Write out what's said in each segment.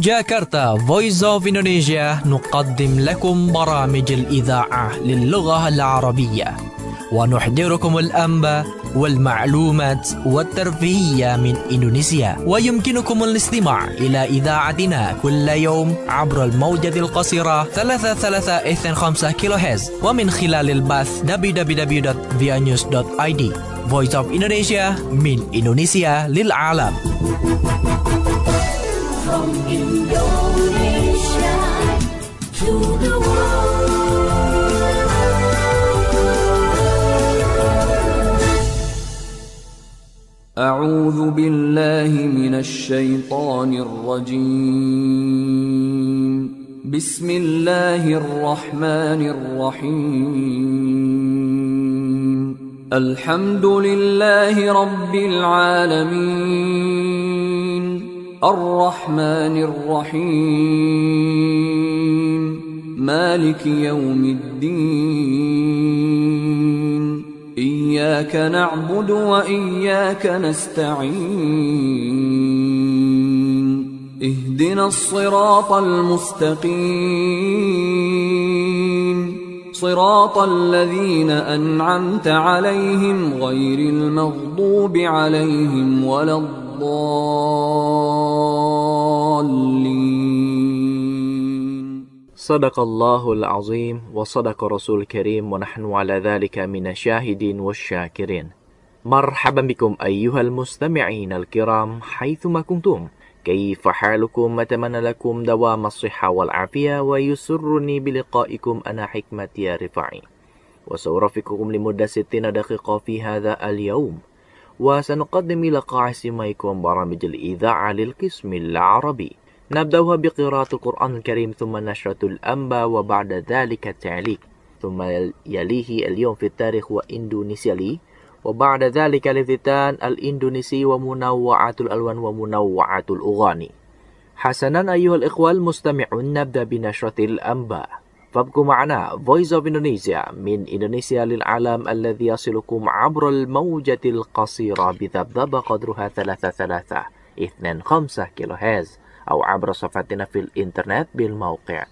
جاكرتا Voice of Indonesia نقدم لكم برامج الإذاعة للغة العربية ونحضركم الأنباء والمعلومات والترفيهية من إندونيسيا، ويمكنكم الاستماع إلى إذاعتنا كل يوم عبر الموجة القصيرة 3325 كيلوهرتز ومن خلال البث www.vianews.id. Voice of Indonesia من إندونيسيا للعالم. From Indonesia to the أعوذ بالله من الشيطان الرجيم. بسم الله الرحمن الرحيم. الحمد لله رب العالمين الرحمن الرحيم مالك يوم الدين إياك نعبد وإياك نستعين اهدنا الصراط المستقيم صراط الذين أنعمت عليهم غير المغضوب عليهم ولا الضالين. صدق الله العظيم وصدق رسول الكريم ونحن على ذلك من الشاهدين والشاكرين. مرحبا بكم أيها المستمعين الكرام حيثما كنتم. كيف حالكم؟ أتمنى لكم دوام الصحة والعافية، ويسرني بلقائكم أنا حكمة يا رفاعي، وسأرافقكم لمدة 60 دقيقة في هذا اليوم، وسنقدم لقاء سماعكم برامج الإذاعة للقسم العربي. نبدأها بقراءة القرآن الكريم، ثم نشرة الأنباء، وبعد ذلك التعليق، ثم يليه اليوم في التاريخ وإندونيسيا لي، وبعد ذلك الافتتان الإندونيسي ومنوعات الألوان ومنوعات الأغاني. حسنا أيها الإخوة المستمعون، نبدأ بنشرة الأنباء، فابقوا معنا Voice of Indonesia من إندونيسيا للعالم الذي يصلكم عبر الموجة القصيرة بذبذبة قدرها 3325 كيلوهرتز، أو عبر صفحتنا في الإنترنت بالموقع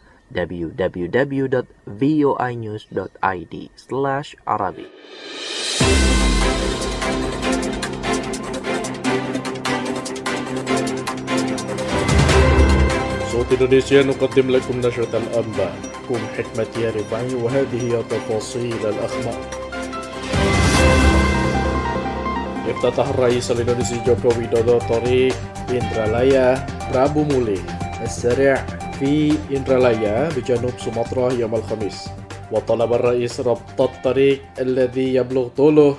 www.voinews.id/Arabic. صوت إندونيسيا نقدم لكم نشرة الأنباء. كم حكمة يا رفاعي، وهذه هي تفاصيل الأخبار. افتتح الرئيس الإندونيسي جوكو ويدودو طريق إندرالaya رابو مولي السريع في إندرالaya بجنوب سومطرة يوم الخميس، وطلب الرئيس ربط الطريق الذي يبلغ طوله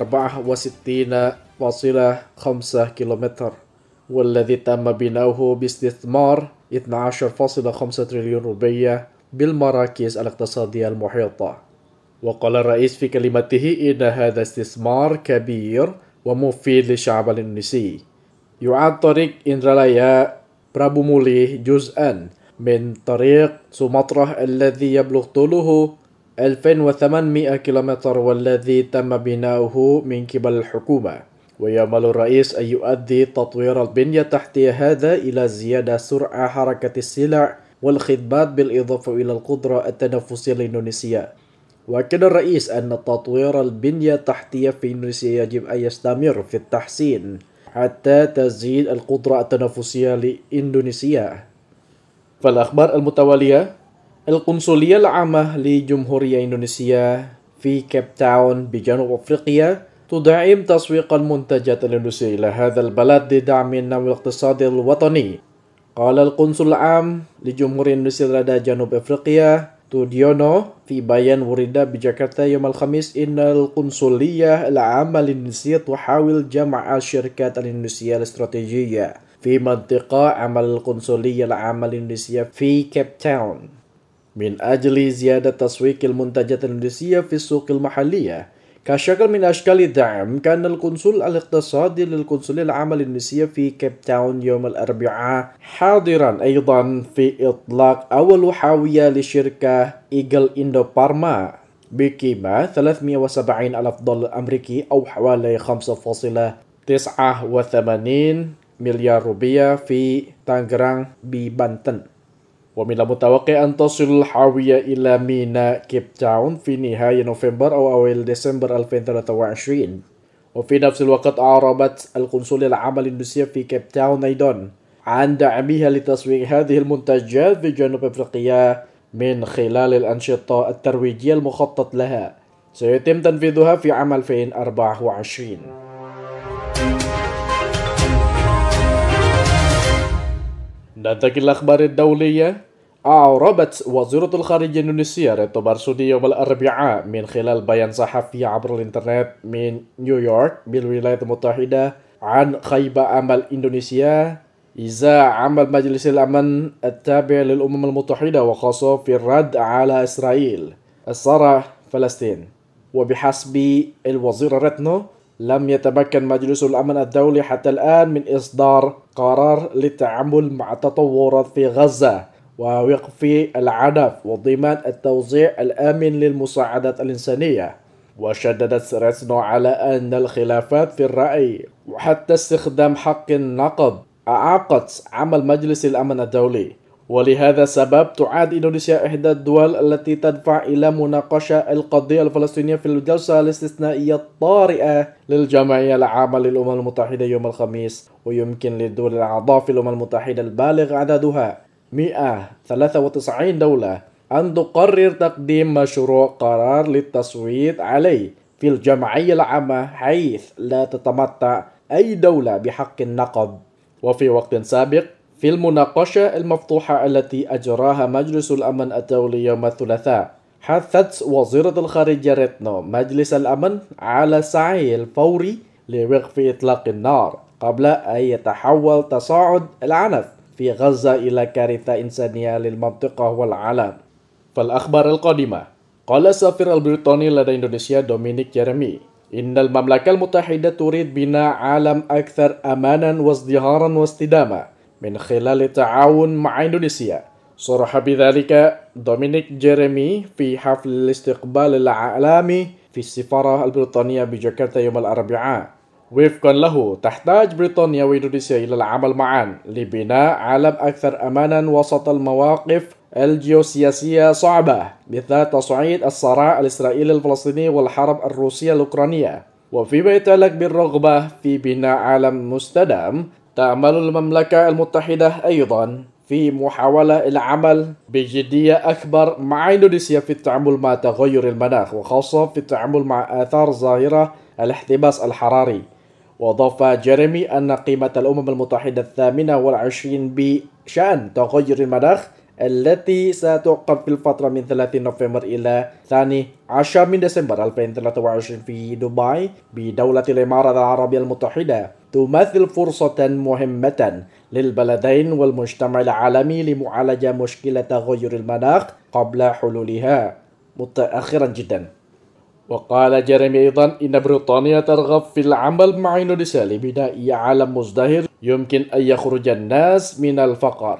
64.5 كيلومتر، والذي تم بناؤه باستثمار 12.5 تريليون روبية بالمراكز الاقتصادية المحيطة. وقال الرئيس في كلمته إن هذا استثمار كبير ومفيد للشعب الإندونيسي. يعد طريق إندرالaya رابو مولي جزءا من طريق سومطرة الذي يبلغ طوله 2800 كيلومتر، والذي تم بناؤه من قبل الحكومة. ويأمل الرئيس أن يؤدي تطوير البنية التحتية هذا إلى زيادة سرعة حركة السلع والخدمات، بالإضافة إلى القدرة التنافسية لإندونيسيا. وأكد الرئيس أن تطوير البنية التحتية في إندونيسيا يجب أن يستمر في التحسين حتى تزيد القدرة التنافسية لإندونيسيا. فالأخبار المتوالية، القنصلية العامة لجمهورية إندونيسيا في كيب تاون بجنوب أفريقيا تدعم تسويق المنتجات الإندونيسية إلى هذا البلد لدعم النمو الاقتصادي الوطني. قال القنصل العام لجمهورية إندونيسيا لدى جنوب أفريقيا توديونو في بيان ورد بجاكرتا يوم الخميس إن القنصلية العامة الإندونيسية تحاول جمع الشركات الإندونيسية الاستراتيجية في منطقة عمل القنصلية العامة الإندونيسية في كيب تاون من أجل زيادة تسويق المنتجات الإندونيسية في السوق المحلية. كشكل من أشكال الدعم، كان القنصل الاقتصادي للقنصلية العامة الإندونيسية في كيب تاون يوم الأربعاء حاضرا أيضا في إطلاق أول حاوية لشركة إيجل إندو بارما بقيمة $370,000 أمريكي، أو حوالي 5.89 مليار روبية في تانغران ببنتن. ومن المتوقع أن تصل الحاوية إلى ميناء كيب تاون في نهاية نوفمبر أو أوائل ديسمبر 2023. وفي نفس الوقت أعربت القنصلية العامة الإندونيسية في كيب تاون أيضا عن دعمها لتسويق هذه المنتجات في جنوب أفريقيا من خلال الأنشطة الترويجية المخطط لها سيتم تنفيذها في عام 2024. ننتقل الأخبار الدولية. أعربت وزيرة الخارجية الإندونيسية ريتنو مارسودي يوم الأربعاء من خلال بيان صحفي عبر الإنترنت من نيويورك بالولايات المتحدة عن خيبة أمل إندونيسيا إزاء عمل مجلس الأمن التابع للأمم المتحدة وخاصة في الرد على إسرائيل الصراع فلسطين. وبحسب الوزير ريتنو لم يتمكن مجلس الأمن الدولي حتى الآن من إصدار قرار للتعامل مع التطورات في غزة ووقف العنف وضمان التوزيع الآمن للمساعدات الإنسانية. وشددت ريتنو على أن الخلافات في الرأي وحتى استخدام حق النقد أعاقت عمل مجلس الأمن الدولي، ولهذا السبب تعد إندونيسيا إحدى الدول التي تدفع إلى مناقشة القضية الفلسطينية في الجلسة الاستثنائية الطارئة للجمعية العامة للأمم المتحدة يوم الخميس. ويمكن للدول الأعضاء في الأمم المتحدة البالغ عددها 193 دولة أن تقرر تقديم مشروع قرار للتصويت عليه في الجمعية العامة حيث لا تتمتع أي دولة بحق النقد. وفي وقت سابق في المناقشة المفتوحة التي أجراها مجلس الأمن الدولي يوم الثلاثاء حثت وزيرة الخارجية ريتنو مجلس الأمن على السعي الفوري لوقف إطلاق النار قبل أن يتحول تصاعد العنف في غزة إلى كارثة إنسانية للمنطقة والعالم. فالأخبار القادمة. قال السفير البريطاني لدى إندونيسيا دومينيك جيريمي إن المملكة المتحدة تريد بناء عالم أكثر أمانا وازدهارا واستدامة من خلال التعاون مع إندونيسيا. صرح بذلك دومينيك جيريمي في حفل الاستقبال العالمي في السفارة البريطانية بجاكرتا يوم الأربعاء. وفقا له تحتاج بريطانيا وإندونيسيا إلى العمل معا لبناء عالم أكثر أمانا وسط المواقف الجيوسياسية صعبة مثل تصعيد الصراع الإسرائيلي الفلسطيني والحرب الروسية الأوكرانية. وفيما يتعلق بالرغبة في بناء عالم مستدام تعمل المملكة المتحدة أيضا في محاولة العمل بجدية أكبر مع إندونيسيا في التعامل مع تغير المناخ وخاصة في التعامل مع آثار ظاهرة الاحتباس الحراري. وأضاف جيريمي أن قيمة الأمم المتحدة 28 بشأن تغير المناخ التي ستعقد في الفترة من 30 نوفمبر إلى 12 من ديسمبر 2023 في دبي بدولة الإمارات العربية المتحدة تمثل فرصة مهمة للبلدين والمجتمع العالمي لمعالجة مشكلة تغير المناخ قبل حلولها متأخرا جدا. وقال جيريمي أيضا إن بريطانيا ترغب في العمل مع إندونيسيا لبناء عالم مزدهر يمكن أن يخرج الناس من الفقر.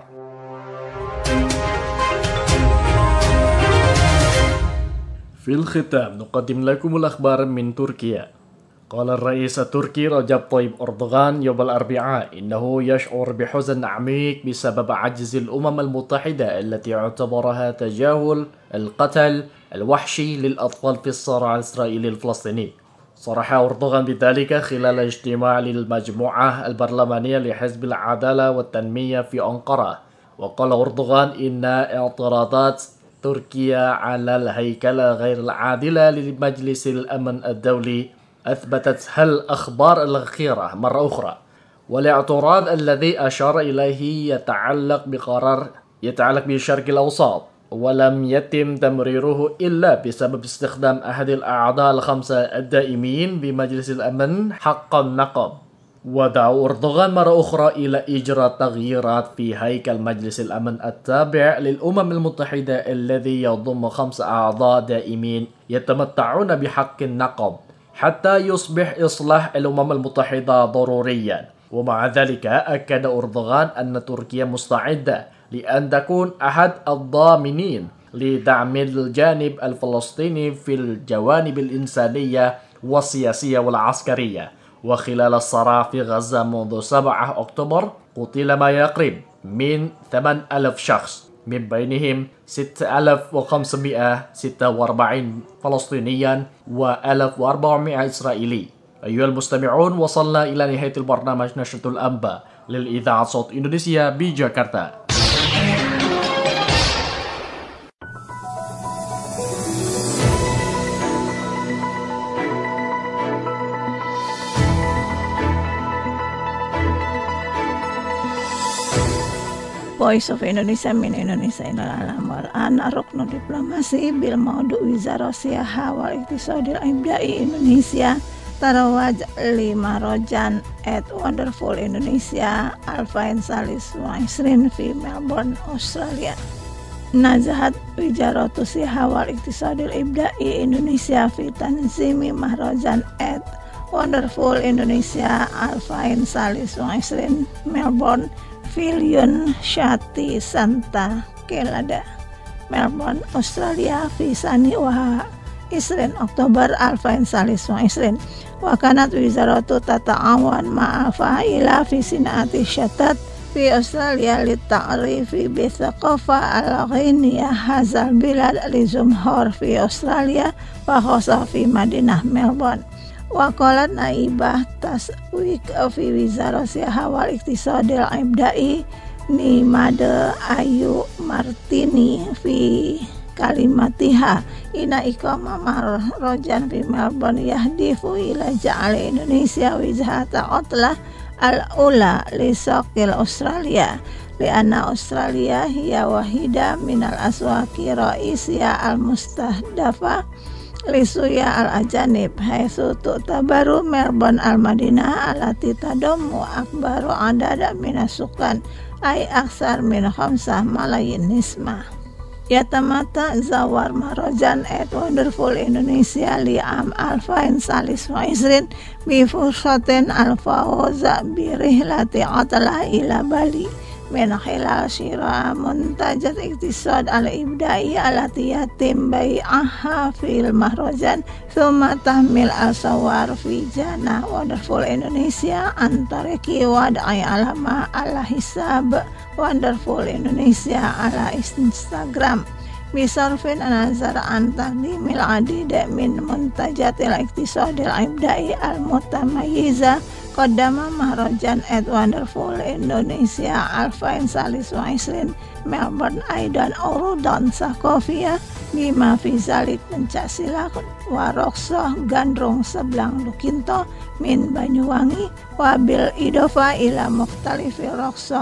في الختام نقدم لكم الأخبار من تركيا. قال الرئيس التركي رجب طيب أردوغان يوم الأربعاء إنه يشعر بحزن عميق بسبب عجز الأمم المتحدة التي اعتبرها تجاهل القتل الوحشي للأطفال في الصراع الإسرائيلي الفلسطيني. صرح أردوغان بذلك خلال اجتماع للمجموعة البرلمانية لحزب العدالة والتنمية في أنقرة. وقال أردوغان إن اعتراضات تركيا على الهيكلة غير العادلة لمجلس الأمن الدولي أثبتت الأخبار الأخيرة مرة أخرى. والاعتراض الذي أشار إليه يتعلق بالشرق الأوسط ولم يتم تمريره إلا بسبب استخدام أحد الأعضاء الخمسة الدائمين بمجلس الأمن حق النقد. ودعا أردوغان مرة أخرى إلى إجراء تغييرات في هيكل مجلس الأمن التابع للأمم المتحدة الذي يضم 5 أعضاء دائمين يتمتعون بحق النقد حتى يصبح إصلاح الأمم المتحدة ضروريا. ومع ذلك أكد أردوغان أن تركيا مستعدة لأن تكون أحد الضامنين لدعم الجانب الفلسطيني في الجوانب الإنسانية والسياسية والعسكرية. وخلال الصراع في غزة منذ 7 أكتوبر قتل ما يقرب من 8,000 شخص، من بينهم 6,546 فلسطينيا و1,400 إسرائيلي. أيها المستمعون، وصلنا إلى نهاية البرنامج نشرة الأنباء للإذاعة صوت إندونيسيا بجاكرتا. Voice of Indonesia min Indonesia ilal alam wal an ruknu diplomasi bil maudu wizara siyaha wal iktisadil ibda'i Indonesia tarawaj 5 rojan at wonderful Indonesia alfain salis wa isrin fi Melbourne, Australia. Nazahat wijaratu siyaha wal iktisadil ibda'i Indonesia fi tanzimi mahrajan at wonderful Indonesia alfain salis wa isrin Melbourne Pavilion Shati Santa Kelada, Melbourne, Australia fi sani wa isrin Oktober alfain salis wa isrin. Wa kanat wizaratu tata'awan ma'a fa'ila fi sinati syatat fi Australia li ta'rifi bi thaqafa al-ghiniyah hazal bilad li zumhur fi Australia wa khosa fi Madinah Melbourne. Waqalat naibah taswik fi wizara siyaha wal iktisadil ibda'i ni Made Ayu Martini fi kalimatiha ina iqamah mahrajan fi Melbourne yahdifu ila ja'ali Indonesia wijhata utlah al-ula li saqil Australia lianna Australia hiya wahida minal aswaqi ra'isiyya al-mustahdafa lisuya al-ajanib haitsu tu'tabaru Melbourne al-Madinah alati tadomu akbaru adada minasukan ay aksar min 5 malayin nismah. Yatamata zawar mahrajan at wonderful Indonesia li am alfain salis wa isrin bi fursatin al-fawza bi rihlati atala ila Bali min khilal syira muntajat iktisad al-ibda'i alati yatim bai'aha fil mahrajan thumma tahmil al-sawar fi jana wonderful Indonesia antariki wad'i alama ala hisab wonderful Indonesia ala Instagram bisarfin nazar an taqdimil adida min muntajatil iktisadil ibda'i al-mutamayyiza qaddama mahrajan at wonderful Indonesia alfain salis wa isrin Melbourne aidan urudan sakofia bima fi zalik pencasilak waroksoh gandrung seblang lukinto min Banyuwangi wabil idofa ila mukhtalifi roksoh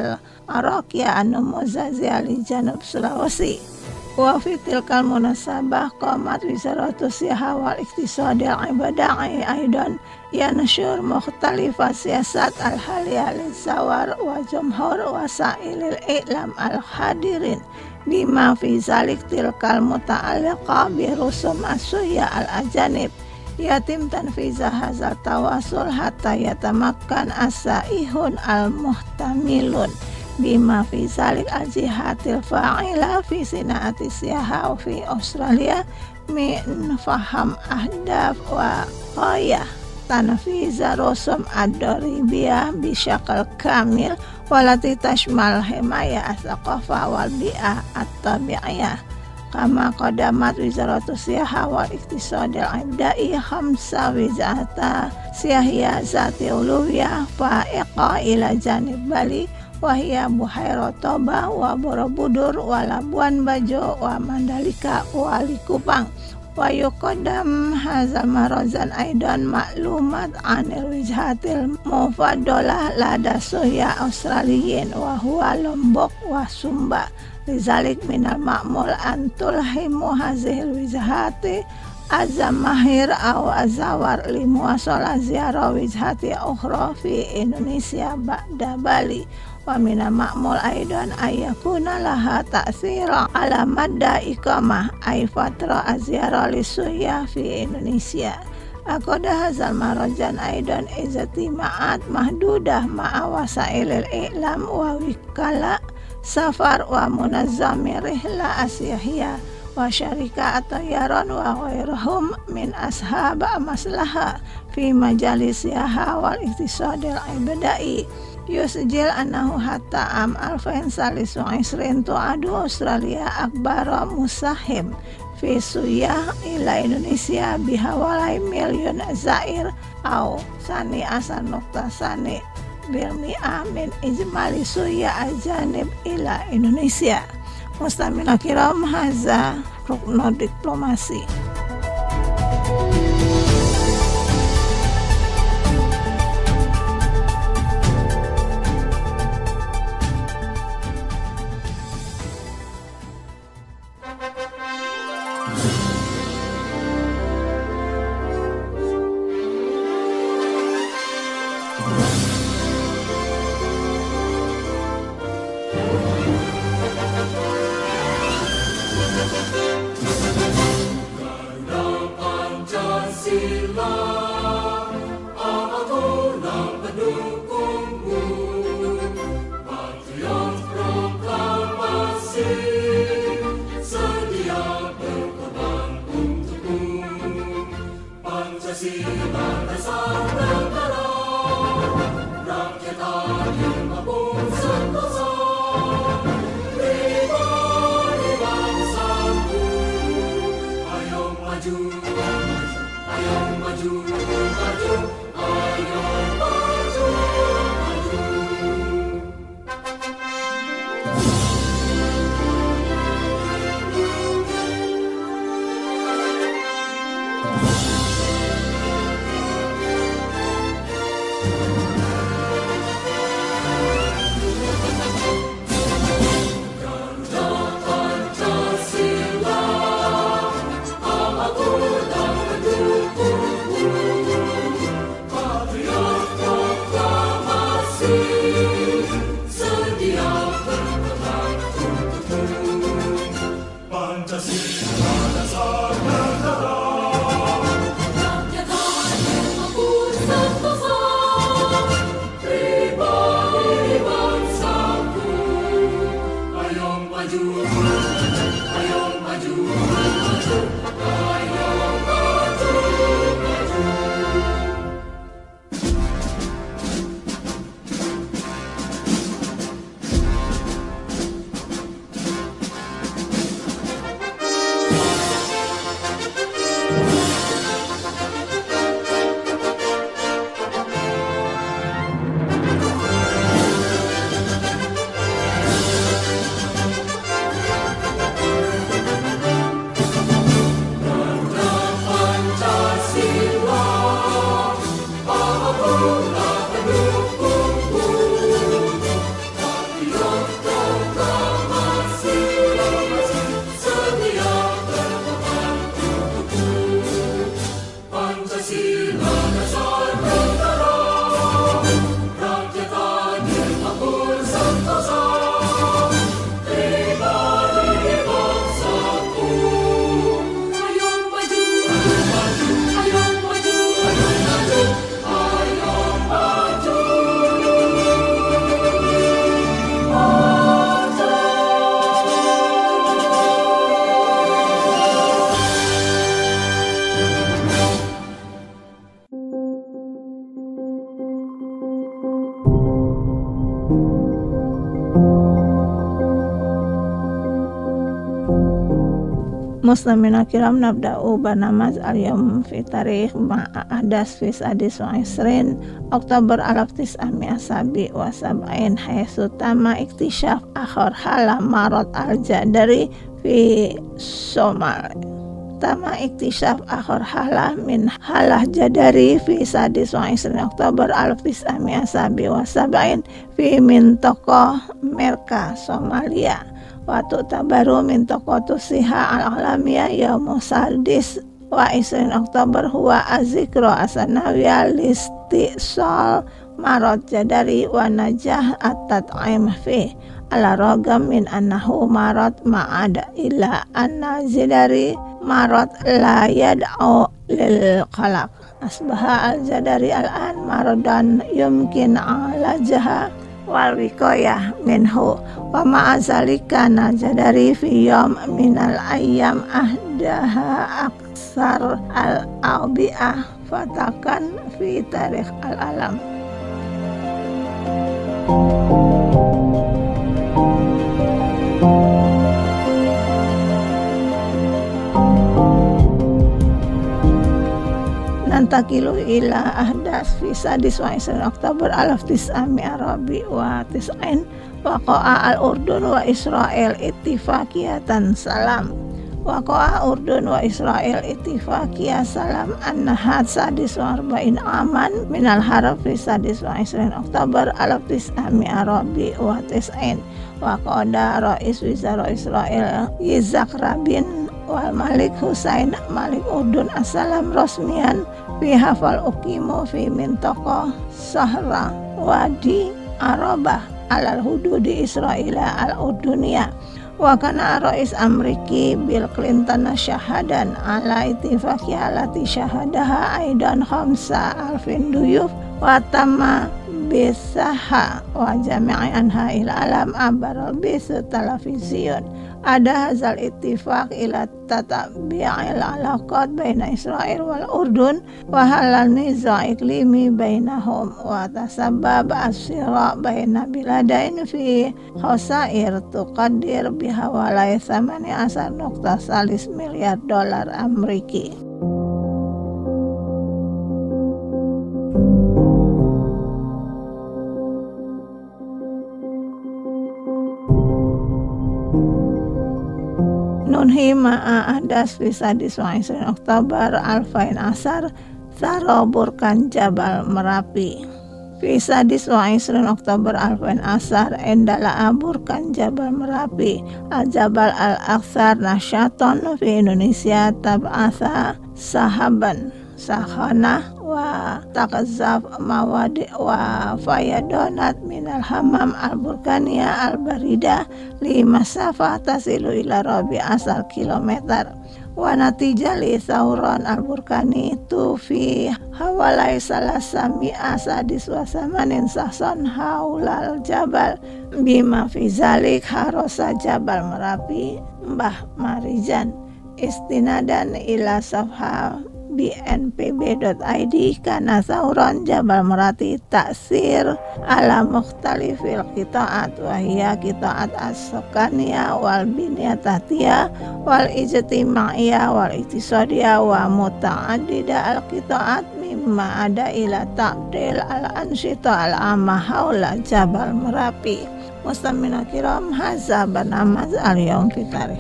al-arakia anu muzazia li janub Sulawesi. Wa fi tilkal munasabah qamat wizaratu siyaha wal iktisadil ibda'i aidan yanshur mukhtalifat siyasat al-haliyah lizawar wa jumhur wasailil i'lam al-hadirin bima fi zalik tilkal muta'alliqa bi rusum as-suya al-ajanib yatim tanfiza hazal tawasul hatta yatamakkan as-saihun al-muhtamilun bima fi zalik al-jihatil fa'ila fi sina'ati siyaha fi Australia min faham ahdaf wa qayah tanfiza rusum ad-daribiyah bisyakal kamil walati tashmal himaya as-saqafa wal bi'ah at-tabi'iyah kama qadamat wizaratu siyaha wal iktisadil ibda'i khamsa wizata siyahiyah zati uluwiyah fa'iqa ila janib Bali wahia Buhairah Toba wa Borobudur wa Labuan Bajo wa Mandalika wa Likupang wa yuqaddam hazal marozan aidan maklumat anil wijhatil mufaddalah lada suhya Australiyin wa huwa Lombok wa Sumba lizalik minal ma'mul antulhimu hazihil wijhati azamahir aw azawar limuasala ziarah wijhati ukhra fi Indonesia ba'da Bali wa mina ma'mul aidan ayakuna laha ta'sira ala madda iqamah ay fatra azyara lisuya fi Indonesia. Akoda hazal marajan aidan izati ma'at mahdudah ma'awasa ilil i'lam wa wikala safar wa munazzami rihla asyahiyah wa syarika at-tayyaran wa ghairahum min ashab maslaha fi majalisiha wal iktisadil ibadai yusjil annahu hatta am 2023 tu'adu Australia akbar musahim fi suyah ila Indonesia bihawalai milyun zair au sani asan nokta sani birmi'ah min ijmali suyah ajanib ila Indonesia. Mustamina kiram haza rukno diplomasi. Muslimina kiram nabda'u banamaz al-yawm fi tarikh ma'adas fi sadis wa isrin Oktober alaftis ami asabi wa sab'ain haitsu tama iktisyaf akhar hala marad al-jadari fi Somal tama iktisyaf akhar hala min halah jadari fi sadis wa isrin Oktober alaftis ami asabi wa sab'ain fi mintaqah Merka Somalia Waktu tabaru min tokotu siha al-alamiyah yaumu sadis wa isrin Oktober huwa azikro asanawiyah listisol marot jadari wa najah at-tat'im fi ala rogam min annahu marot ma'ada illa anna jadari marot la yad'u lil qalaq asbaha al-jadari al-an marodan yumkin ala jaha wal wiqayah minhu wa ma'azalika najadari fi yawm minal ayyam ahdaha aksar al-awbi'ah fatakan fi tarikh al-alam. Nantakilu ila ahdas fi sadis wa isrin Oktober 1994 waqa'a al-Urdun wa Israel ittifaqiyatan salam. Waqa'a Urdun wa Israel ittifaqiyah salam annahat sadis wa arba'in aman minal harab fi sadis wa isrin Oktober 1994 waqada Rais Wizara Israel Yitzhak Rabin wal Malik Husain Malik Urdun assalam rosmian fi hafal uqimu fi mintaqa Sahra Wadi Arabah alal hududi Israel al-Urduniyah wa kana Rais Ameriki Bill Clinton syahadan ala ittifaqi alati syahadaha aidan khamsa alfin duyuf wa tamma bisaha wa jami'i anha il alam abaral bisu televisiun. Ada hazal ittifaq ila tatabi'il alaqat baina Israel wal Urdun wa halal niza' iklimi bainahum wa tasabbab as-sira' baina biladain fi khasair tuqaddir bihawalai 18.3 miliar dolar Ameriki. Nunhi ma'a ahdas fi sadis wa isrin Oktober alfain asar Saroburkan Jabal Merapi. Fi sadis wa isrin Oktober alfain asar endala aburkan Jabal Merapi al-Jabal al-Aksar nasyaton fi Indonesia tab'atha sahaban sakhana wa taqazzaf mawadi wa fayadonat minal hamam al-burkaniya al-barida li masafah tasilu ila rabi asal kilometer wa natijah li sauron al-burkani tu fi hawalai salasami asadis wa samanin sahson haulal jabal bima fi zalik harosa Jabal Merapi Mbah Marijan istinadan ila safha bnpb.id karena sauron Jabal Merapi taksir ala mukhtalifil qita'at wa hiya qita'at as-sukaniyah wal biniyatiyah wal ijtimaiyah wal iktisadiyah wa muta'addida al-qita'at mimma ada ila ta'dil al-ansyita al-amma haula Jabal Merapi. Mustamina kiram hadza barnamaj al-yawm fi tarikh.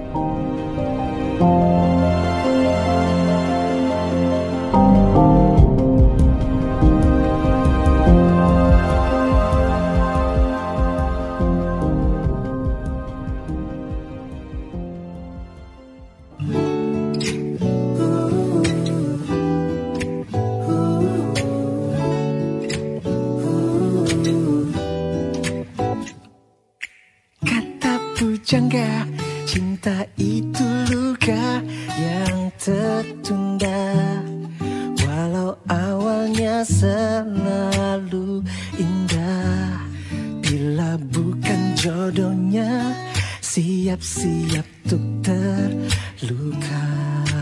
Jangka cinta itu luka yang tertunda, walau awalnya selalu indah. Bila bukan jodohnya, siap-siap untuk terluka.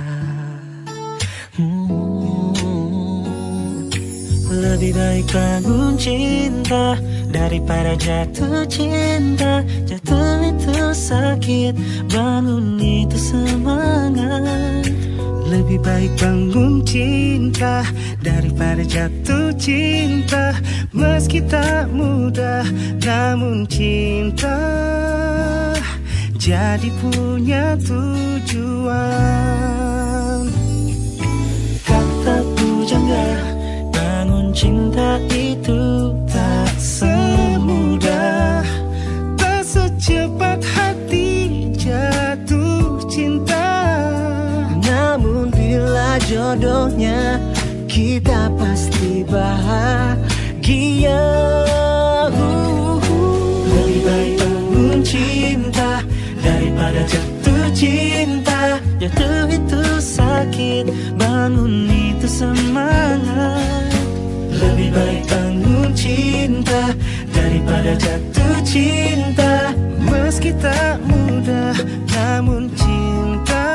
Lebih baik bangun cinta daripada jatuh cinta. Jatuh itu sakit, bangun itu semangat. Lebih baik bangun cinta daripada jatuh cinta. Meski tak mudah, namun cinta jadi punya tujuan. Kata pujangga, bangun cinta itu tak semudah, tak secepat hati jatuh cinta. Namun bila jodohnya, kita pasti bahagia. Lebih baik bangun cinta daripada jatuh cinta. Jatuh itu sakit, bangun itu semangat. Lebih baik bangun cinta daripada jatuh cinta. Meski tak mudah, namun cinta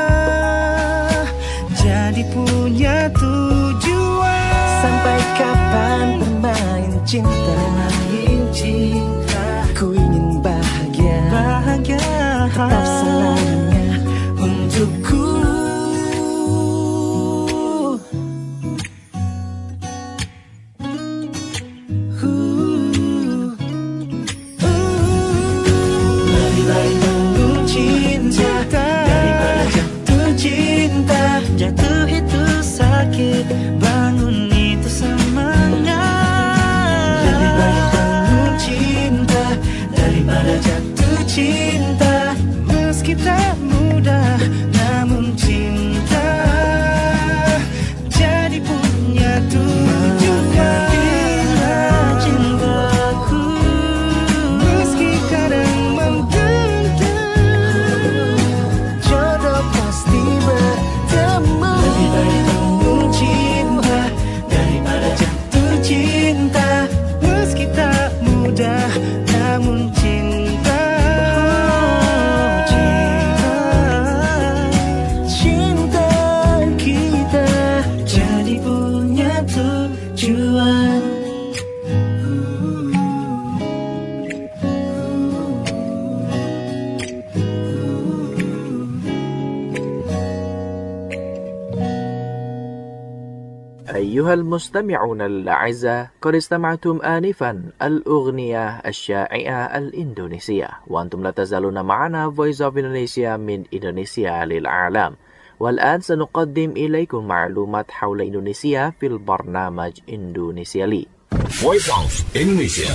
jadi punya tujuan. Sampai kapan bermain cinta? Ku ingin bahagia, tetap selamanya untukku. Lebih baik bangun cinta daripada jatuh cinta. Jatuh itu sakit, bangun itu semangat. Lebih baik bangun cinta daripada jatuh cinta. Meski tak mudah, namun cinta jadi punya tujuan. Bila cintaku meski kadang menggentar, jodoh pasti bertemu. Lebih baik bangun cinta daripada jatuh cinta. Meski tak mudah, namun cinta kita jadi punya tujuan. أيها المستمعون الأعزاء، قد استمعتم آنفا الأغنية الشائعة الإندونيسية، وأنتم لا تزالون معنا Voice of Indonesia من إندونيسيا للعالم. والآن سنقدم إليكم معلومات حول إندونيسيا في البرنامج إندونيسيا لي. Voice of Indonesia.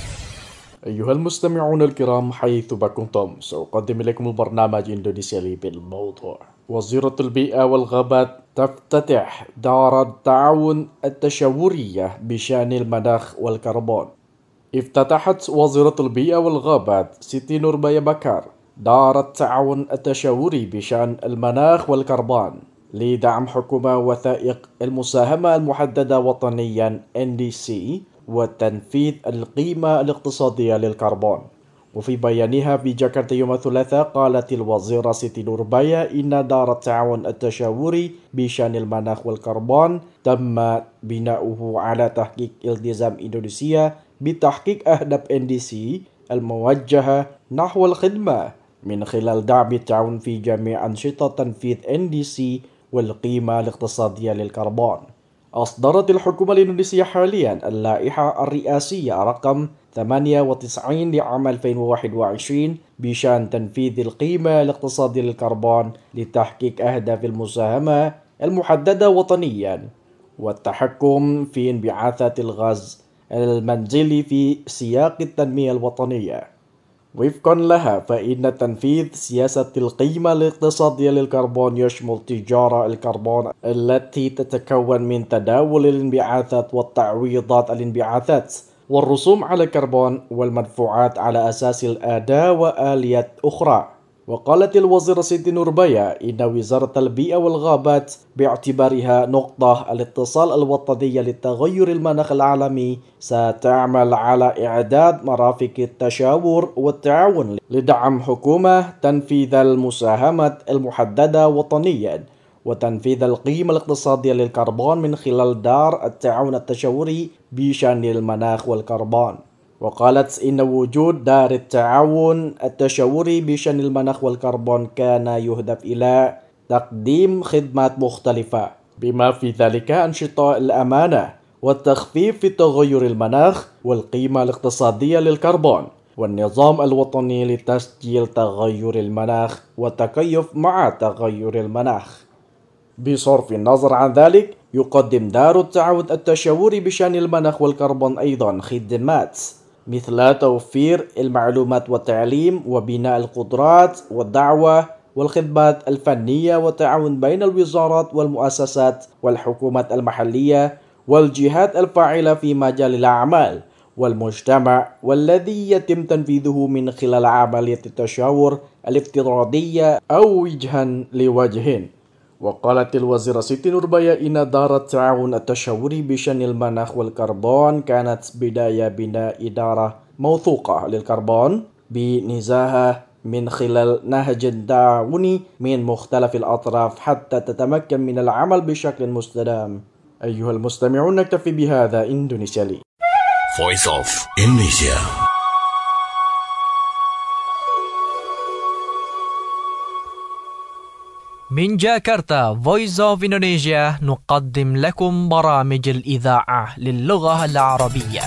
أيها المستمعون الكرام حيثما كنتم، سأقدم إليكم البرنامج إندونيسيا لي بالموضوع: وزيرة البيئة والغابات تفتتح دار التعاون التشاورية بشأن المناخ والكربون. افتتحت وزيرة البيئة والغابات سيتي نوربايا بكار دار التعاون التشاوري بشأن المناخ والكربون لدعم حكومة وثائق المساهمة المحددة وطنيا NDC وتنفيذ القيمة الاقتصادية للكربون. وفي بيانها في جاكرتا يوم الثلاثاء قالت الوزيرة سيتي نوربايا إن دار التعاون التشاوري بشأن المناخ والكربون تم بناؤه على تحقيق التزام إندونيسيا بتحقيق أهداف NDC الموجهة نحو الخدمة من خلال دعم التعاون في جميع أنشطة تنفيذ NDC والقيمة الاقتصادية للكربون. أصدرت الحكومة الإندونيسية حاليا اللائحة الرئاسية رقم 98 لعام 2021 بشأن تنفيذ القيمة الاقتصادية للكربون لتحقيق أهداف المساهمة المحددة وطنيا والتحكم في انبعاثات الغاز المنزلي في سياق التنمية الوطنية. وفقا لها فإن تنفيذ سياسة القيمة الاقتصادية للكربون يشمل تجارة الكربون التي تتكون من تداول الانبعاثات والتعويضات الانبعاثات والرسوم على الكربون والمدفوعات على أساس الأداة وآليات أخرى. وقالت الوزيرة سيتي نوربايا إن وزارة البيئة والغابات باعتبارها نقطة الاتصال الوطنية للتغير المناخ العالمي ستعمل على إعداد مرافق التشاور والتعاون لدعم حكومة تنفيذ المساهمات المحددة وطنيا وتنفيذ القيمة الاقتصادية للكربون من خلال دار التعاون التشاوري بشأن المناخ والكربون. وقالت إن وجود دار التعاون التشاوري بشأن المناخ والكربون كان يهدف إلى تقديم خدمات مختلفة بما في ذلك أنشطة الأمانة والتخفيف في تغير المناخ والقيمة الاقتصادية للكربون والنظام الوطني لتسجيل تغير المناخ والتكيف مع تغير المناخ. بصرف النظر عن ذلك يقدم دار التعاون التشاوري بشأن المناخ والكربون أيضا خدمات مثل توفير المعلومات والتعليم وبناء القدرات والدعوة والخدمات الفنية والتعاون بين الوزارات والمؤسسات والحكومات المحلية والجهات الفاعلة في مجال الأعمال والمجتمع، والذي يتم تنفيذه من خلال عملية التشاور الافتراضية أو وجها لوجه. وقالت الوزيرة سيتي نوربايا إن دار التعاون التشاوري بشأن المناخ والكربون كانت بداية بناء دارة موثوقة للكربون بنزاهة من خلال نهج تعاوني من مختلف الأطراف حتى تتمكن من العمل بشكل مستدام. أيها المستمعون، نكتفي بهذا. إندونيسيا لي. Voice of Indonesia. من جاكرتا Voice of Indonesia نقدم لكم برامج الإذاعة للغة العربية.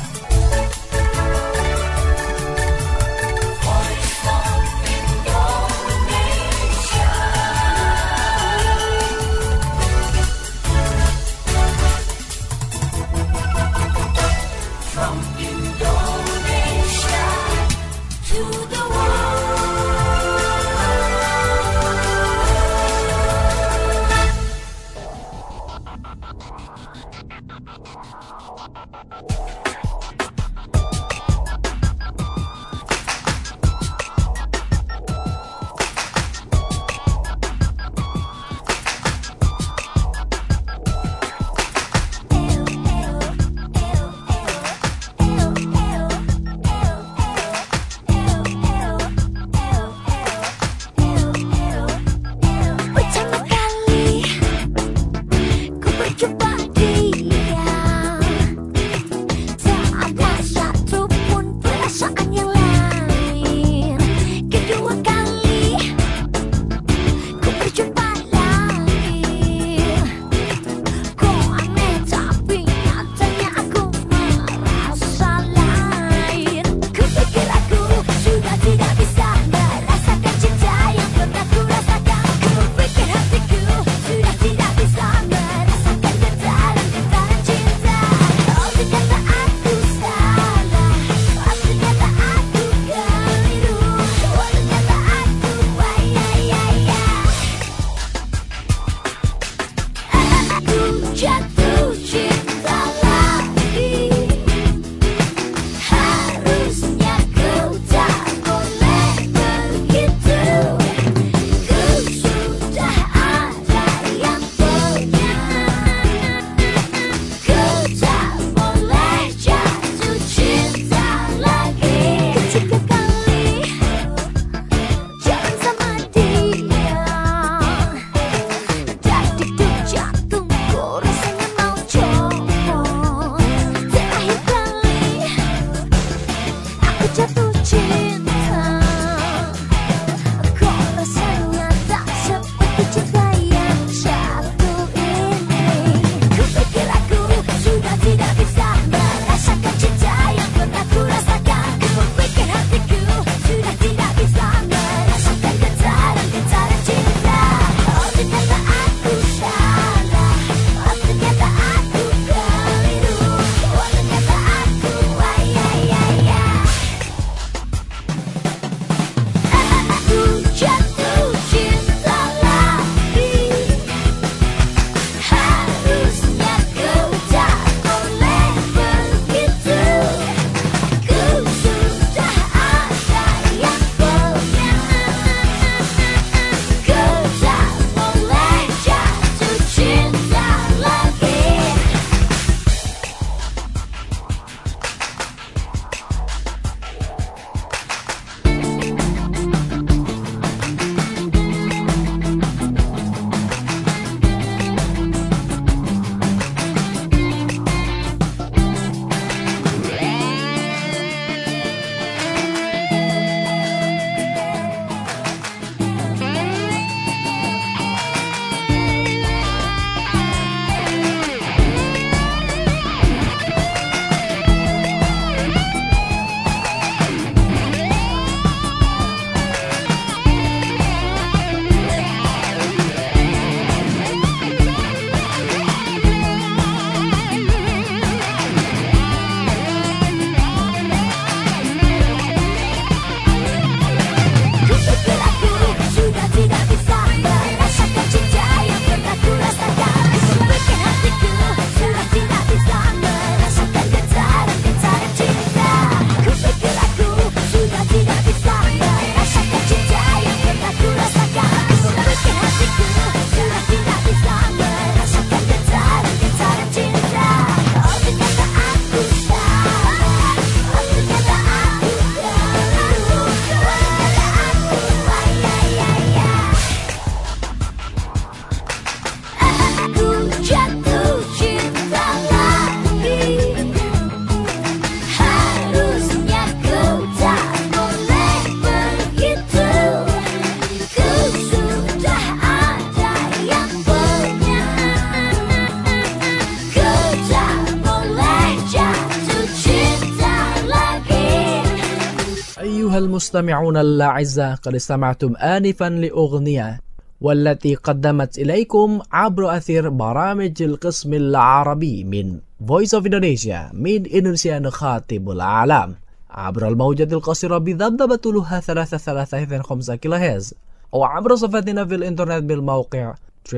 أيها المستمعون الأعزاء، قد استمعتم آنفا لأغنية والتي قدمت إليكم عبر أثير برامج القسم العربي من Voice of Indonesia من إندونيسيا نخاطب العالم عبر الموجة القصيرة بذبذبة طولها 3.5 كيلوهرتز أو عبر صفحتنا في الإنترنت بالموقع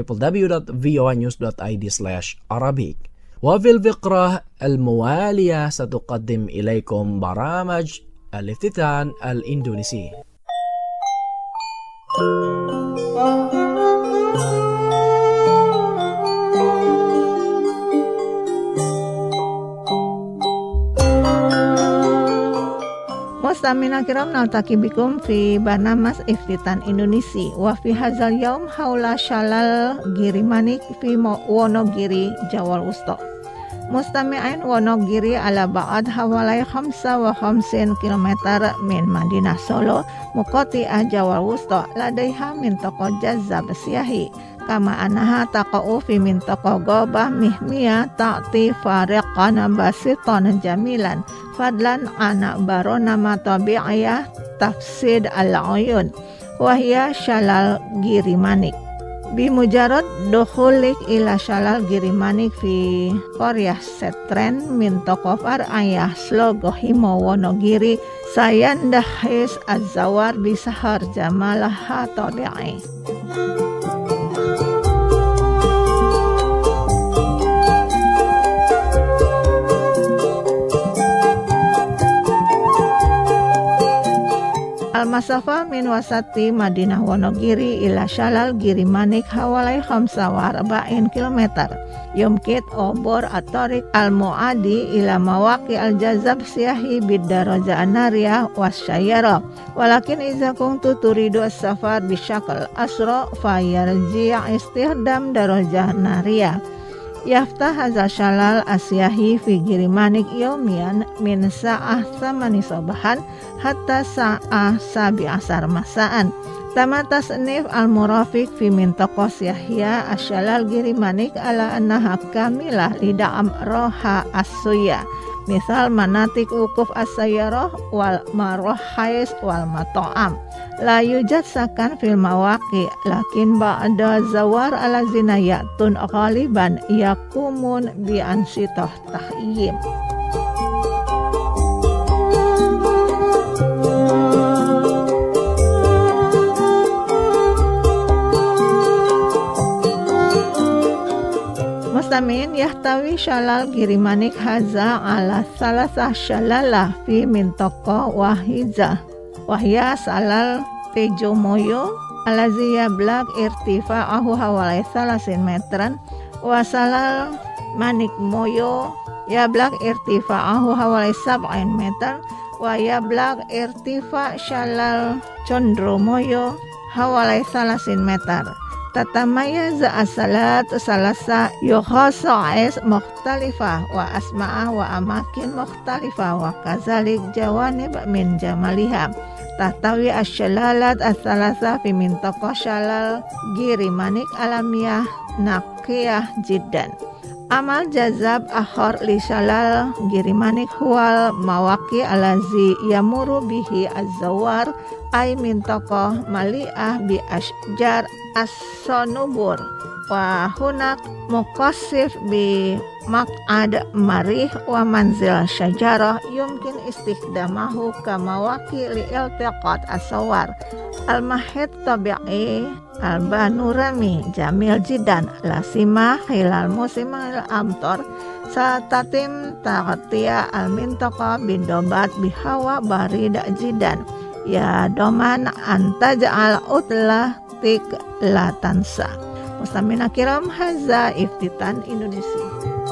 www.voanews.id/Arabic. وفي الفقرة الموالية ستقدم إليكم برامج الافتتان الإندونيسي. Mustamina kiram naltaki bikum fi barnamas iftitan Indonesia wa fi hadzal yaum haula shalal girimanik fi Wonogiri Jawa Wusta. Mustami'ain Wonogiri ala ba'ad hawalai 55 km min Madinah Solo muqati Jawa Wusta ladaiha min toko Jazab Siyahi kama anaha taqa'u fi min toko Gobah Mihmiyah ta'ti fariqan basitan jamilan fadlan anak barona matabi'iyah tafsid al-uyun wahya shalal girimanik bimujarad dukhulik ila shalal girimanik fi Korea Setren min tokofar ayah slogo himo Wonogiri sayandahis az-zawar bisahar jamalah tabi'i. Al-Masafa min wasati Madinah Wonogiri ila shalal girimanik hawalai 45 km. Yumkit obor atorik al-mu'adi ila mawaki al-jazab siyahi bid-daraja an-nariyah wasyayara. Walakin iza kuntu turidu as-safar bisyakal asra fayarji' istihdam daraja nariyah. Yaftah hazal shalal asyahi fi girimanik yomian min sa'ah samani sobahan hatta sa'ah sabi asar masaan. Tamata tasnif al-murafiq fi mintaqah syahya asyalal girimanik ala annaha kamilah lida'am roha as-suya. Misal manatik ukuf as-sayyarah wal marwahais wal mato'am. La yujad sakan fil mawaqi lakin ba'da zawar ala zinayatun ghaliban yakumun bi ansitah tahyim. Mustamin yahtawi shalal girimanik haza ala salasah shalalah fi mintaqah wahizah wahya salal tejomoyo alazi yablaq irtifa'ahu hawalai 30 metran wa salal manik moyo yablaq irtifa'ahu hawalai 7 meter wa yablaq irtifa' shalal condromoyo hawalai 30 meter. Tatamayaz asalat salasa yukhasa'is mukhtalifah wa asma'ah wa amakin mukhtalifah wa kazalik jawanib min jamaliha. Tahtawi asyalalat asalasa fi mintaqah shalal girimanik alamiyah naqiyah jiddan. Amal jazab akhar li shalal girimanik huwal mawaki alazi yamuru bihi az-zawar ay mintaqah mali'ah bi asjar as-sonubur wa hunak muqassif bi maq'ad marih wa manzil syajarah yumkin istikdamahu kama wakil iltiqat asawar al-mahid tabi'i al-banurami jamil jidan lasima hilal musim al-amtor satatim taqtiya al-mintaqa bindobat bihawa barida jidan ya doman antaja'al utlah tik latansa. Mustamina kiram haza iftitan Indonesia.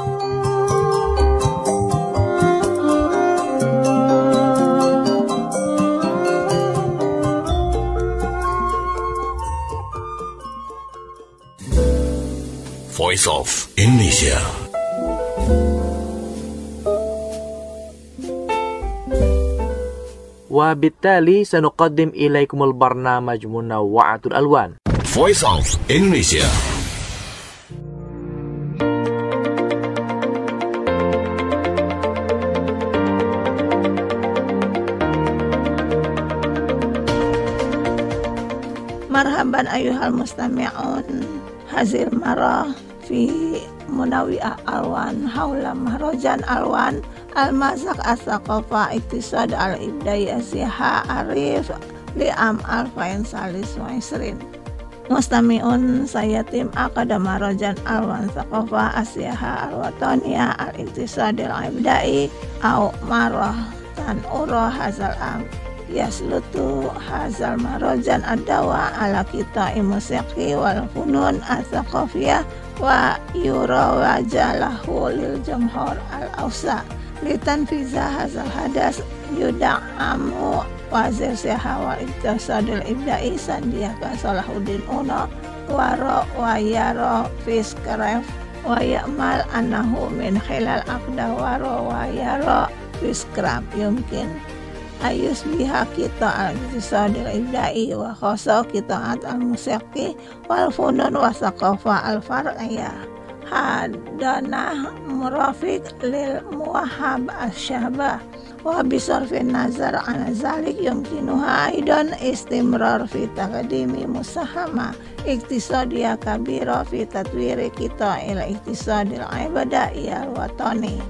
Voice of Indonesia. وبالتالي سنقدم إليكم البرنامج منوعة الألوان. Voice of Indonesia. Marhaban ayuhal mustami'un hazil marah fi Munawi'ah Alwan haula mahrajan Alwan al-mazak as-saqafa iktisad al-ibdai asyaha arif li'am al-fain salis wa isrin. Mustami'un sayatim akada mahrajan Alwan saqafa asyaha al-wataniyah al-iktisad al-ibdai au marah tan ura hazal am yaslutu hazal mahrajan ad-dawa ala kita imusyaqi wal funun as-saqafiyah wa yura wajalahu lil jamhur al-awsa litanfiza hazal hadas yuda'amu wazir siha wa iktisadil ibda'i Sandiaga Salahuddin Uno waro wa yaro fiskref wa ya'mal annahu min khilal aqda waro wa yaro fiskraf yumkin ayus biha kita al-iktisadil ibda'i wa khoso kitaat al-musyaqi wal funun wa saqafa al-far'iyah hadanah murafiq lil muwahhab asyahbah wa bisarfin nazar an zalik yumkinuha aidan istimrar fi taqdimi musahama iktisadiyah kabira fi tatwiri kita ila iktisadil ibadaiyah watani.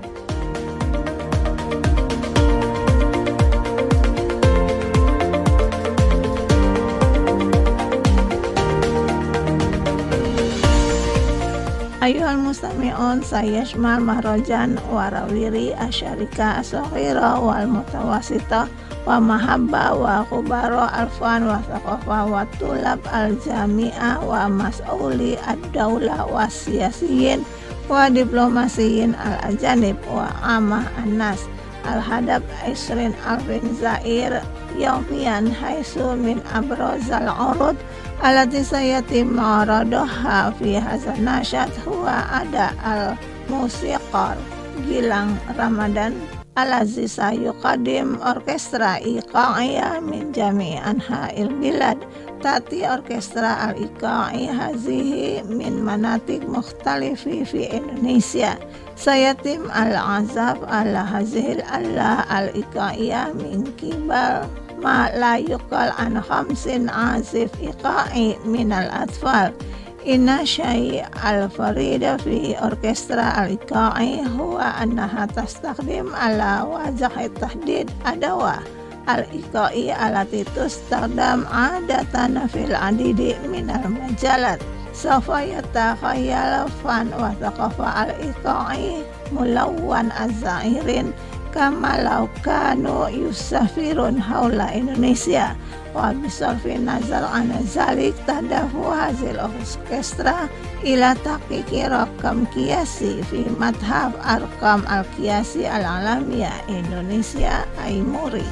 Ayuhal mustami'un sayashmal mahrajan warawiri asyarika as-saghira wal mutawasita wa mahabba wa khubara alfan wa thaqafa wa tulab al-jami'ah wa mas'uli ad-dawla wa siyasiyin wa diplomasiyin al-ajanib wa amah an-nas al-hadab isrin alfin zair yawmiyan haisu min abrazal urud alati sayatim ma'aradoha fi hazan nasyad huwa ada al-musiqar Gilang Ramadan alazi sayuqadim orkestra iqa'iyah min jami' anha'il bilad tati orkestra al-iqa'i hazihi min manatik mukhtalifi fi Indonesia sayatim al-azab ala hazihil Allah al-iqa'iyah min kibal ma la yuqal an khamsin azif iqa'i minal atfal inna syai' al-farida fi orkestra al-iqa'i huwa annaha tastaqdim ala wajah tahdid adawa al-iqa'i alati tustaqdam adatan fil adidi minal majalat safa yatakhayyal fan wa thaqafa al-iqa'i mulawwan az-za'irin kama law kanu yusafirun haula Indonesia wa bisarfi nazar an zalik tadafu hazil orkestra ila taqiqi rakam qiyasi fi madhab arkam al-qiyasi al-alamiyah Indonesia Aimuri.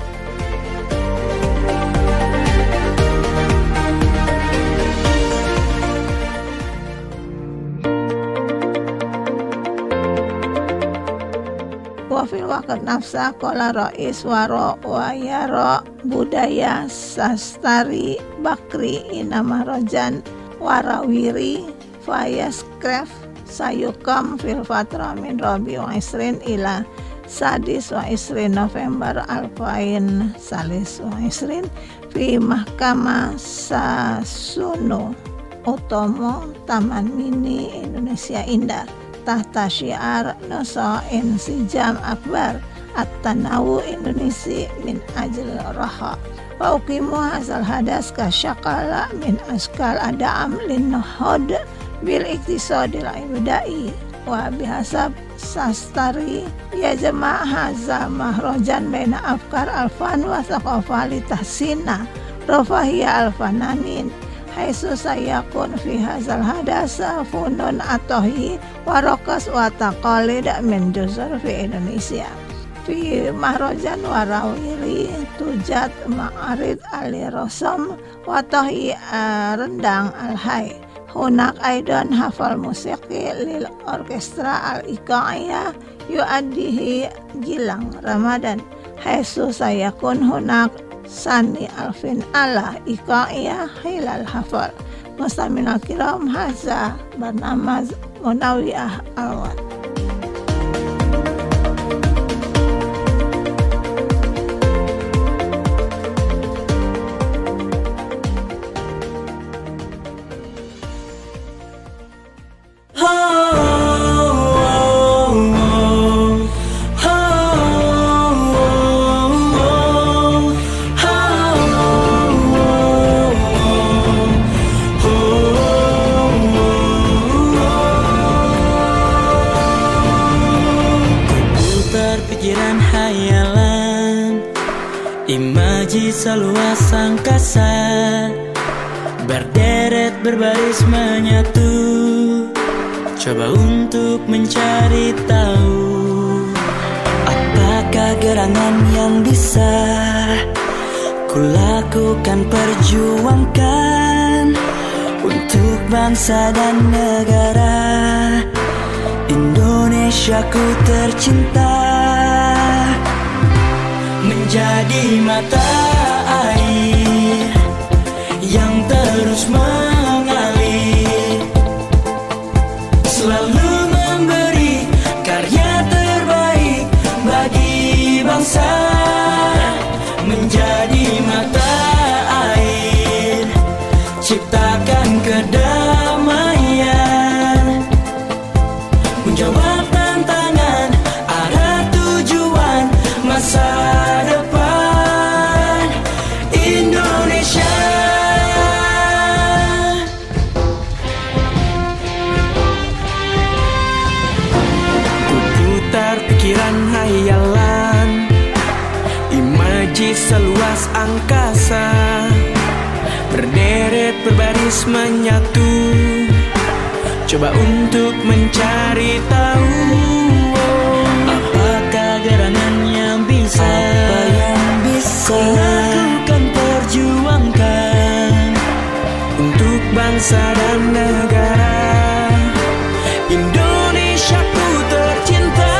Wafil waqt nafsa qala rais waro wa yaro budaya sastari bakri inama rojan warawiri fayaskref sayukam fil fatra min rabi wa isrin ila sadis wa isrin November alfain salis wa isrin fi mahkamah Sasuno Utomo Taman Mini Indonesia Indah tahta syiar Nusain Sijam Akbar At-Tanawu Indonesia min ajil raha wa uqimu hazal hadas ka syakala min askal ada'am lin nuhud bil iktisadil ibda'i wa bihasab sastari ya jama' haza mahrajan baina afkar alfan wa thaqafa li tahsina rafahiyya alfananin haisu sayakun fi hazal hadasa funun atohi warokas wa taqalid min juzur fi Indonesia fi mahrajan warawiri tujat ma'arid alirosam wa tahi rendang alhai hunak aidan hafal musiqi lil orkestra al-iqa'iyah yu'addihi Gilang Ramadan haisu sayakun hunak Sani Alvin ala iqa'iyah hilal hafal mustaminal kiram haza bernama Munawi'ah Alwan. Imaji seluas angkasa, berderet berbaris menyatu, coba untuk mencari tahu apakah gerangan yang bisa kulakukan, perjuangkan untuk bangsa dan negara Indonesiaku tercinta. Menjadi mata air yang terus mengalir, selalu memberi karya terbaik bagi bangsa. Menjadi mata air, ciptakan kedamaian, menjawab tantangan, arah tujuan masa depan Indonesia. Putar pikiran hayalan, imaji seluas angkasa, berderet berbaris menyatu, coba untuk mencari tahu apakah gerangan yang bisa kulakukan, perjuangkan untuk bangsa dan negara Indonesiaku tercinta.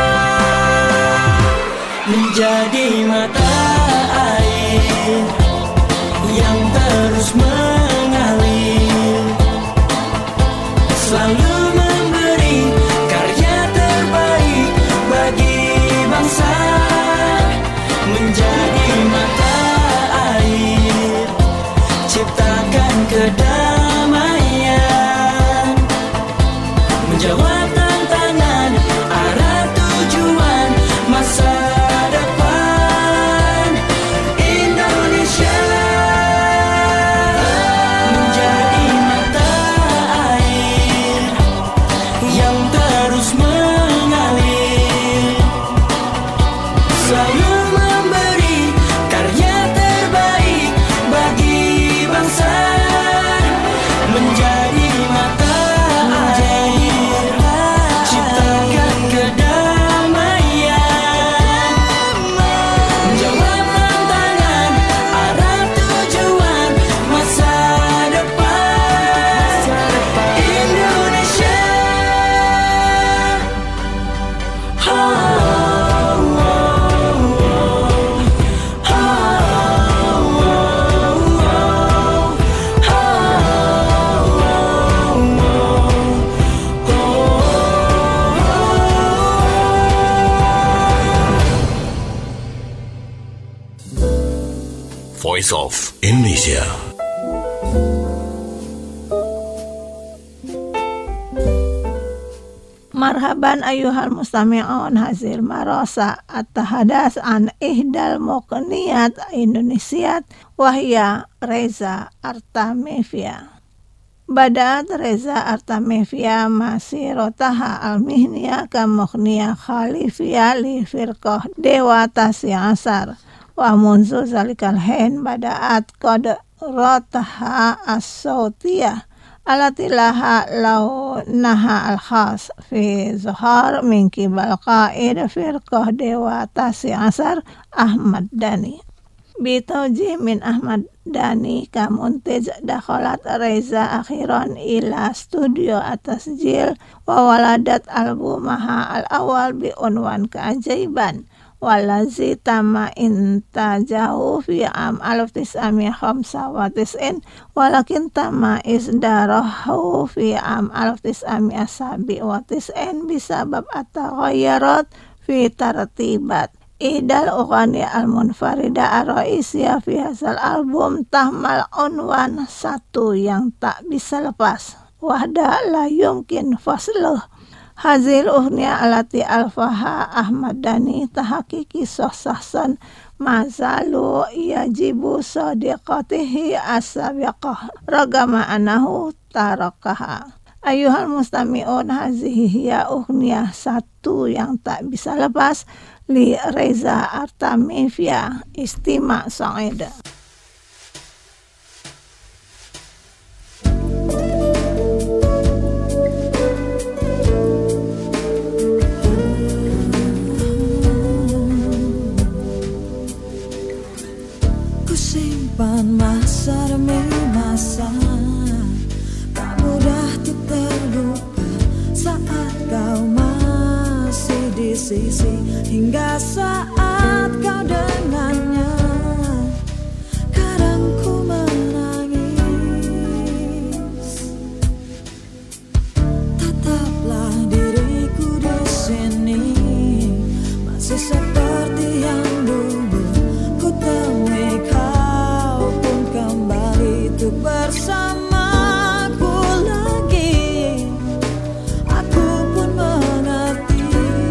Menjadi mata air yang terus mengalir, selalu memberi karya terbaik bagi bangsa. Menjadi mata air, ciptakan kedamaian, menjawab tantangan, arah tujuan masa depan Indonesia. Menjadi mata air yang terus mengalir, selalu memberi karya terbaik bagi bangsa. Menjadi mata air, ciptakan kedamaian, menjawab tantangan, arah tujuan masa depan Indonesia. Voice of Indonesia. Marhaban ayuhal mustami'un, hazil marasa at-tahadas an ihdal muqniyat Indonesiat wahya Reza Artamevia. Badat Reza Artamevia masirotaha al-mihniyah kamuqniyah khalifiyah li firqah Dewa Tasya Asar wa munzu zalikal hen badaat qad rotaha as-sautiyah alatilaha launaha al-khas fi zuhar min kibal qaid firqah Dewa Tasya Asar Ahmad Dhani. Bitauji min Ahmad Dhani kamuntij dakhalat Reza akhiran ila studio atas jil wa waladat albumaha al-awal bi unwan keajaiban walazi tama intajahu fi am 1995 walakin tama isdarahu fi am 1997 bisabab at-taghayyarat fi tartibat idal ughani al-munfarida ar-raisiyah fi hasal album tahmal unwan satu yang tak bisa lepas wahda la yumkin fasluh. Hazil uhniya alati alfaha Ahmad Dhani tahakiki sohsahsan mazalu yajibu sadiqatihi asabiqah ragama anahu tarakaha. Ayuhal mustami'un, hazihi hiya ughniyah, satu yang tak bisa lepas, li Reza Artamevia, Istima Sa'ida. Kusimpan masa demi masa, tak mudah untuk terlupa saat kau masih di sisi, hingga saat kau dengannya. Kadang ku menangis, tetaplah diriku di sini, masih seperti yang dulu. Ku temui kau pun kembali untuk bersamaku lagi. Aku pun mengerti,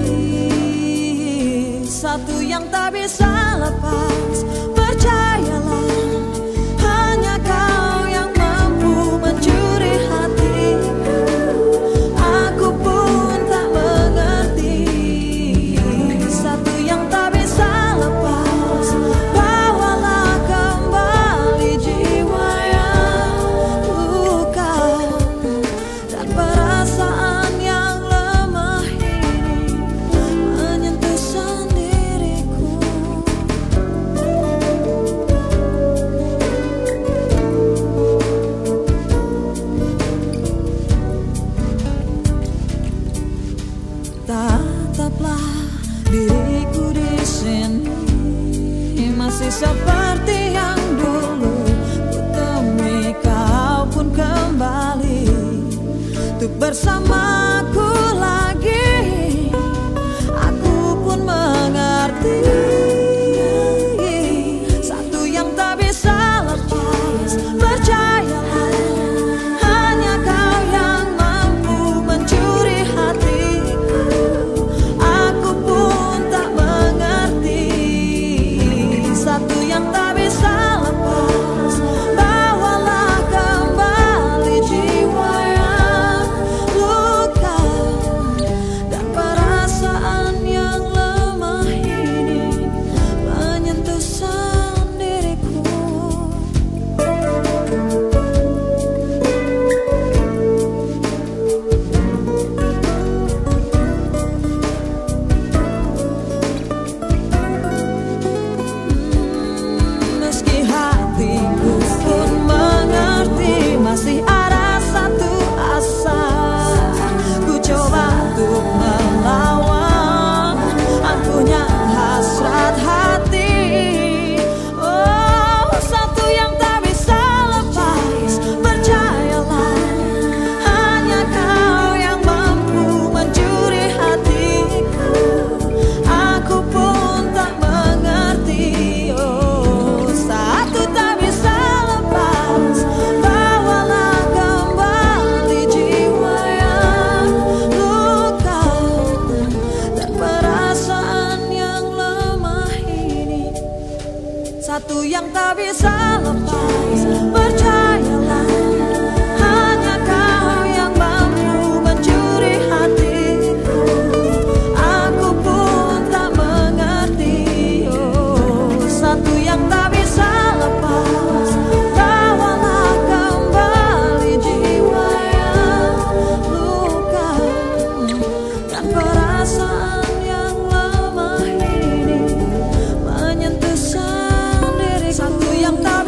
satu yang tak bisa lepas, percayalah, hanya kau yang mampu mencuri hatiku. Aku pun tak mengerti, satu yang tak bisa lepas, bawalah kembali jiwa yang luka dan perasaan yang lemah ini menyentuh sendiriku. Tataplah diriku di sini, masih seperti yang dulu. Ku temui kau pun kembali untuk bersamaku lagi. Aku pun mengerti, satu yang tak bisa lepas, percayalah, hanya kau yang mampu mencuri hatiku. Aku pun tak mengerti, satu yang tak bisa lepas, bawalah kembali jiwa yang luka dan perasaan yang lemah ini menyentuh sendiriku. Meski hatiku pun mengerti, masih ada satu asa. Ku coba untuk melawan angkuhnya hasrat hati. Oh, satu yang tak bisa lepas, percayalah, hanya kau yang mampu mencuri hatiku. Aku pun tak mengerti, oh, satu tak bisa lepas, bawalah kembali jiwa yang luka dan perasaan yang lemah ini. Satu yang tak bisa lepas, percayalah, hanya kau yang mampu mencuri hatiku. Aku pun tak mengerti, oh, satu yang tak bisa lepas, bawalah kembali jiwa yang luka dan perasaan yang lemah ini menyentuh sendiri. Satu yang tak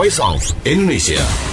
Voice of Indonesia.